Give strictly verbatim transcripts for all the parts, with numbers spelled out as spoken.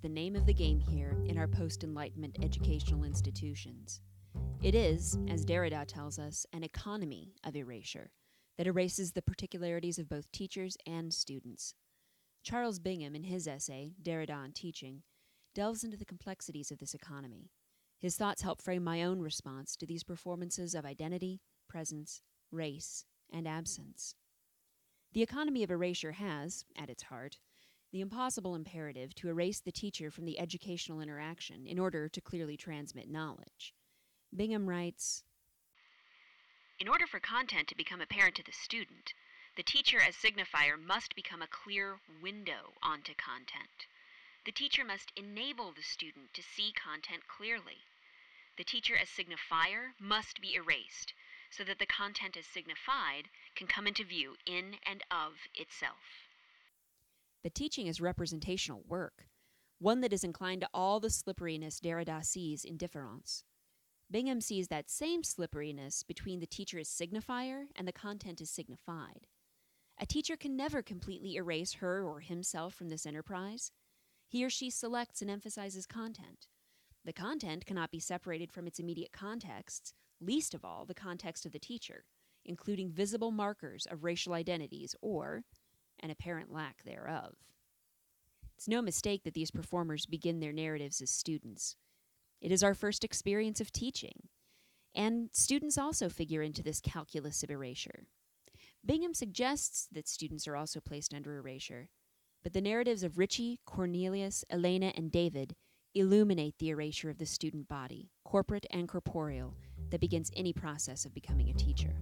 the name of the game here in our post-Enlightenment educational institutions. It is, as Derrida tells us, an economy of erasure that erases the particularities of both teachers and students. Charles Bingham, in his essay, Derrida on Teaching, delves into the complexities of this economy. His thoughts help frame my own response to these performances of identity, presence, race, and absence. The economy of erasure has, at its heart, the impossible imperative to erase the teacher from the educational interaction in order to clearly transmit knowledge. Bingham writes, "In order for content to become apparent to the student, the teacher as signifier must become a clear window onto content. The teacher must enable the student to see content clearly. The teacher as signifier must be erased so that the content as signified can come into view in and of itself." But teaching is representational work, one that is inclined to all the slipperiness Derrida sees in difference. Bingham sees that same slipperiness between the teacher as signifier and the content as signified. A teacher can never completely erase her or himself from this enterprise. He or she selects and emphasizes content. The content cannot be separated from its immediate contexts, least of all the context of the teacher, including visible markers of racial identities or an apparent lack thereof. It's no mistake that these performers begin their narratives as students. It is our first experience of teaching, and students also figure into this calculus of erasure. Bingham suggests that students are also placed under erasure, but the narratives of Richie, Cornelius, Elena, and David illuminate the erasure of the student body, corporate and corporeal, that begins any process of becoming a teacher.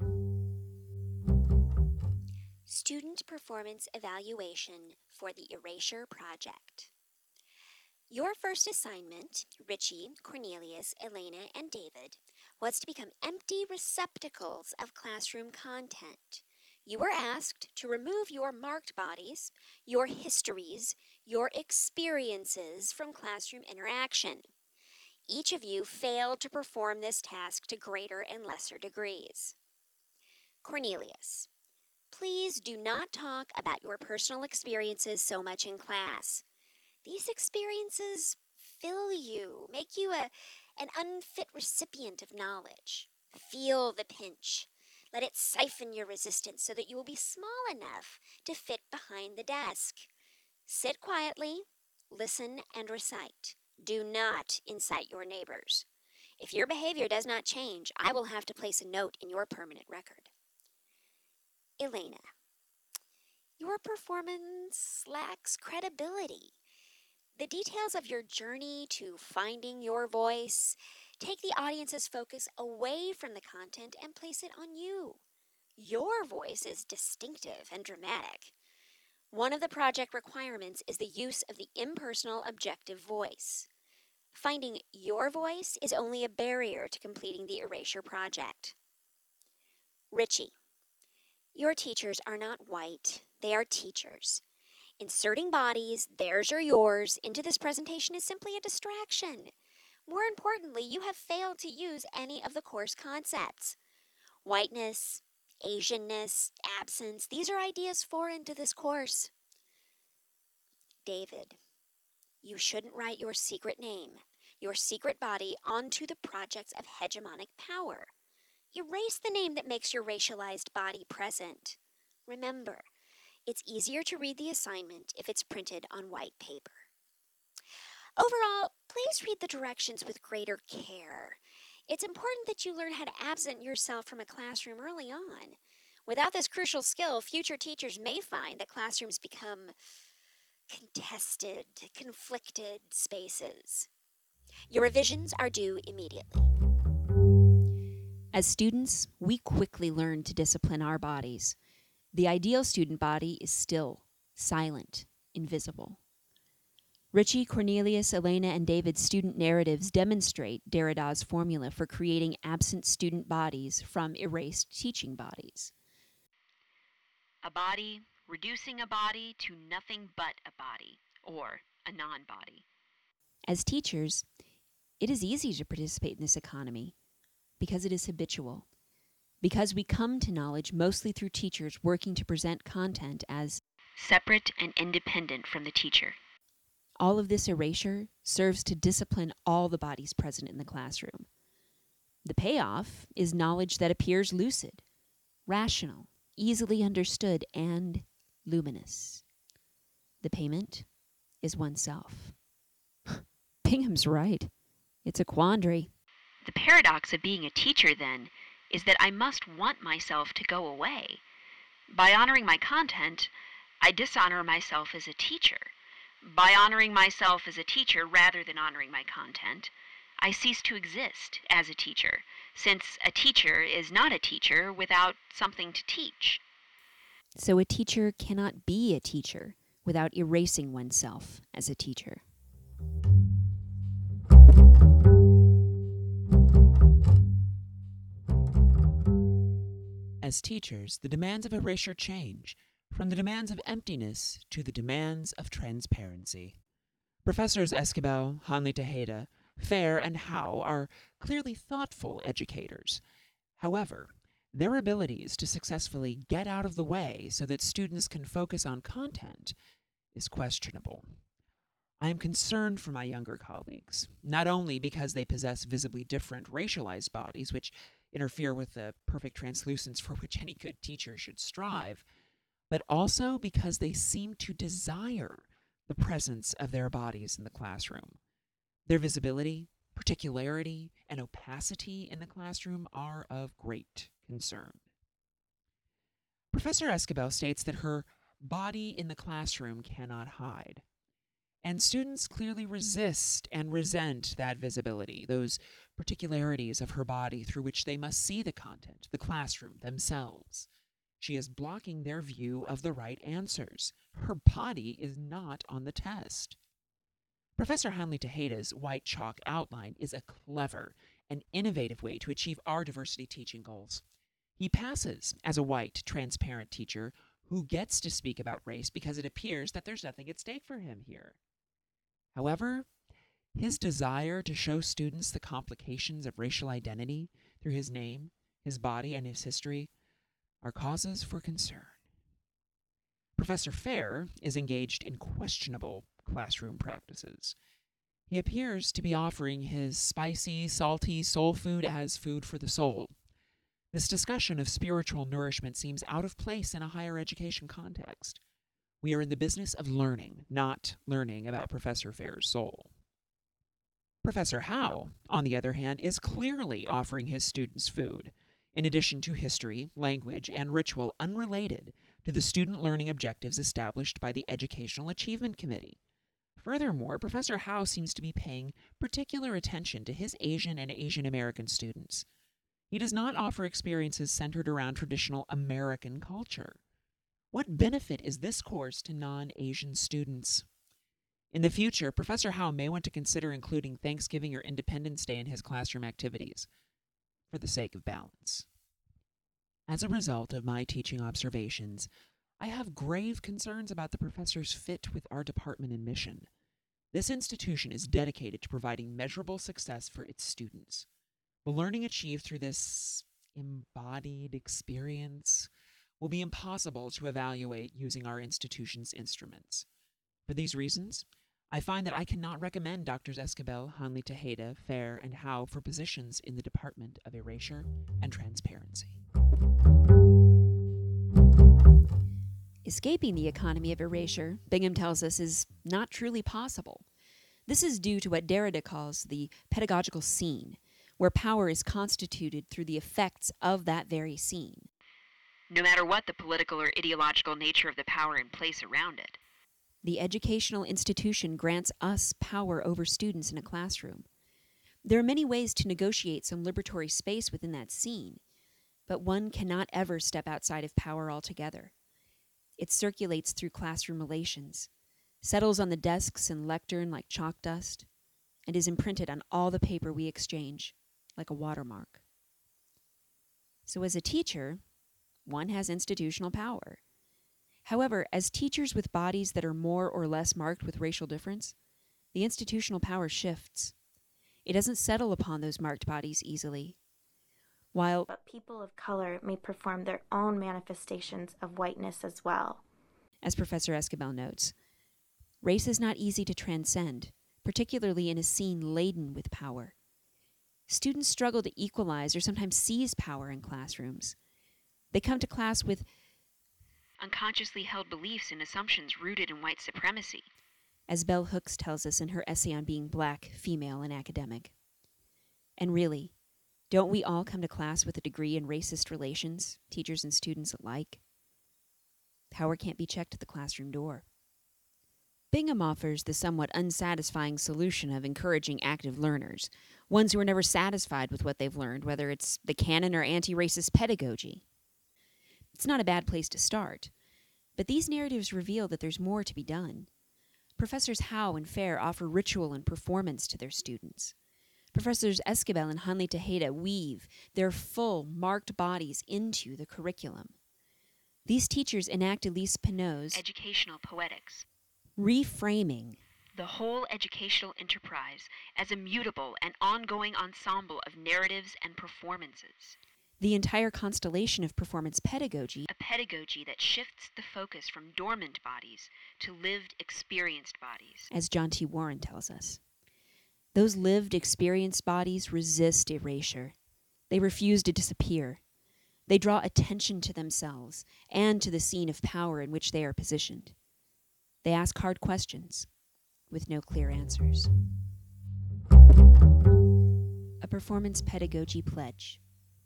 Student Performance Evaluation for the Erasure Project. Your first assignment, Richie, Cornelius, Elena, and David, was to become empty receptacles of classroom content. You were asked to remove your marked bodies, your histories, your experiences from classroom interaction. Each of you failed to perform this task to greater and lesser degrees. Cornelius, please do not talk about your personal experiences so much in class. These experiences fill you, make you a, an unfit recipient of knowledge. Feel the pinch. Let it siphon your resistance so that you will be small enough to fit behind the desk. Sit quietly, listen, and recite. Do not incite your neighbors. If your behavior does not change, I will have to place a note in your permanent record. Elena, your performance lacks credibility. The details of your journey to finding your voice take the audience's focus away from the content and place it on you. Your voice is distinctive and dramatic. One of the project requirements is the use of the impersonal objective voice. Finding your voice is only a barrier to completing the erasure project. Richie, your teachers are not white, they are teachers. Inserting bodies, theirs or yours, into this presentation is simply a distraction. More importantly, you have failed to use any of the course concepts. Whiteness, Asianness, absence, these are ideas foreign to this course. David, you shouldn't write your secret name, your secret body, onto the projects of hegemonic power. Erase the name that makes your racialized body present. Remember, it's easier to read the assignment if it's printed on white paper. Overall, please read the directions with greater care. It's important that you learn how to absent yourself from a classroom early on. Without this crucial skill, future teachers may find that classrooms become contested, conflicted spaces. Your revisions are due immediately. As students, we quickly learn to discipline our bodies. The ideal student body is still, silent, invisible. Richie, Cornelius, Elena, and David's student narratives demonstrate Derrida's formula for creating absent student bodies from erased teaching bodies. A body reducing a body to nothing but a body, or a non-body. As teachers, it is easy to participate in this economy because it is habitual. Because we come to knowledge mostly through teachers working to present content as separate and independent from the teacher. all of this erasure serves to discipline all the bodies present in the classroom. The payoff is knowledge that appears lucid, rational, easily understood, and luminous. The payment is oneself. Bingham's right. It's a quandary. The paradox of being a teacher, then, is that I must want myself to go away. By honoring my content, I dishonor myself as a teacher. By honoring myself as a teacher rather than honoring my content, I cease to exist as a teacher, since a teacher is not a teacher without something to teach. So a teacher cannot be a teacher without erasing oneself as a teacher. As teachers, the demands of erasure change, from the demands of emptiness to the demands of transparency. Professors Esquivel, Hanley Tejeda, Fair, and Howe are clearly thoughtful educators. However, their abilities to successfully get out of the way so that students can focus on content is questionable. I am concerned for my younger colleagues, not only because they possess visibly different racialized bodies, which interfere with the perfect translucence for which any good teacher should strive, but also because they seem to desire the presence of their bodies in the classroom. Their visibility, particularity, and opacity in the classroom are of great concern. Professor Esquivel states that her body in the classroom cannot hide. And students clearly resist and resent that visibility, those particularities of her body through which they must see the content, the classroom themselves. She is blocking their view of the right answers. Her body is not on the test. Professor Hanley Tejeda's white chalk outline is a clever and innovative way to achieve our diversity teaching goals. He passes as a white, transparent teacher who gets to speak about race because it appears that there's nothing at stake for him here. However, his desire to show students the complications of racial identity through his name, his body, and his history are causes for concern. Professor Fair is engaged in questionable classroom practices. He appears to be offering his spicy, salty soul food as food for the soul. This discussion of spiritual nourishment seems out of place in a higher education context. We are in the business of learning, not learning about Professor Fair's soul. Professor Howe, on the other hand, is clearly offering his students food, in addition to history, language, and ritual unrelated to the student learning objectives established by the Educational Achievement Committee. Furthermore, Professor Howe seems to be paying particular attention to his Asian and Asian American students. He does not offer experiences centered around traditional American culture. What benefit is this course to non-Asian students? In the future, Professor Howe may want to consider including Thanksgiving or Independence Day in his classroom activities, for the sake of balance. As a result of my teaching observations, I have grave concerns about the professor's fit with our department and mission. This institution is dedicated to providing measurable success for its students. The learning achieved through this embodied experience will be impossible to evaluate using our institution's instruments. For these reasons, I find that I cannot recommend Doctors Esquivel, Hanley Tejeda, Fair, and Howe for positions in the Department of Erasure and Transparency. Escaping the economy of erasure, Bingham tells us, is not truly possible. This is due to what Derrida calls the pedagogical scene, where power is constituted through the effects of that very scene, no matter what the political or ideological nature of the power in place around it. The educational institution grants us power over students in a classroom. There are many ways to negotiate some liberatory space within that scene, but one cannot ever step outside of power altogether. It circulates through classroom relations, settles on the desks and lectern like chalk dust, and is imprinted on all the paper we exchange like a watermark. So as a teacher, one has institutional power. However, as teachers with bodies that are more or less marked with racial difference, the institutional power shifts. It doesn't settle upon those marked bodies easily. While But people of color may perform their own manifestations of whiteness as well. As Professor Esquivel notes, Race is not easy to transcend, particularly in a scene laden with power. Students struggle to equalize or sometimes seize power in classrooms. They come to class with unconsciously held beliefs and assumptions rooted in white supremacy, as Bell Hooks tells us in her essay on being black, female, and academic. And really, don't we all come to class with a degree in racist relations, teachers and students alike? Power can't be checked at the classroom door. Bingham offers the somewhat unsatisfying solution of encouraging active learners, ones who are never satisfied with what they've learned, whether it's the canon or anti-racist pedagogy. It's not a bad place to start, but these narratives reveal that there's more to be done. Professors Howe and Fair offer ritual and performance to their students. Professors Esquivel and Hanley Tejeda weave their full, marked bodies into the curriculum. These teachers enact Elise Pineau's educational poetics, reframing the whole educational enterprise as a mutable and ongoing ensemble of narratives and performances. The entire constellation of performance pedagogy, a pedagogy that shifts the focus from dormant bodies to lived, experienced bodies, as John T. Warren tells us. Those lived, experienced bodies resist erasure. They refuse to disappear. They draw attention to themselves and to the scene of power in which they are positioned. They ask hard questions with no clear answers. A performance pedagogy pledge.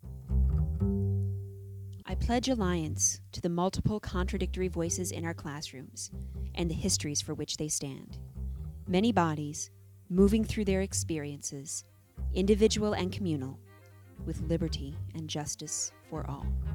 I pledge alliance to the multiple contradictory voices in our classrooms and the histories for which they stand. Many bodies, moving through their experiences, individual and communal, with liberty and justice for all.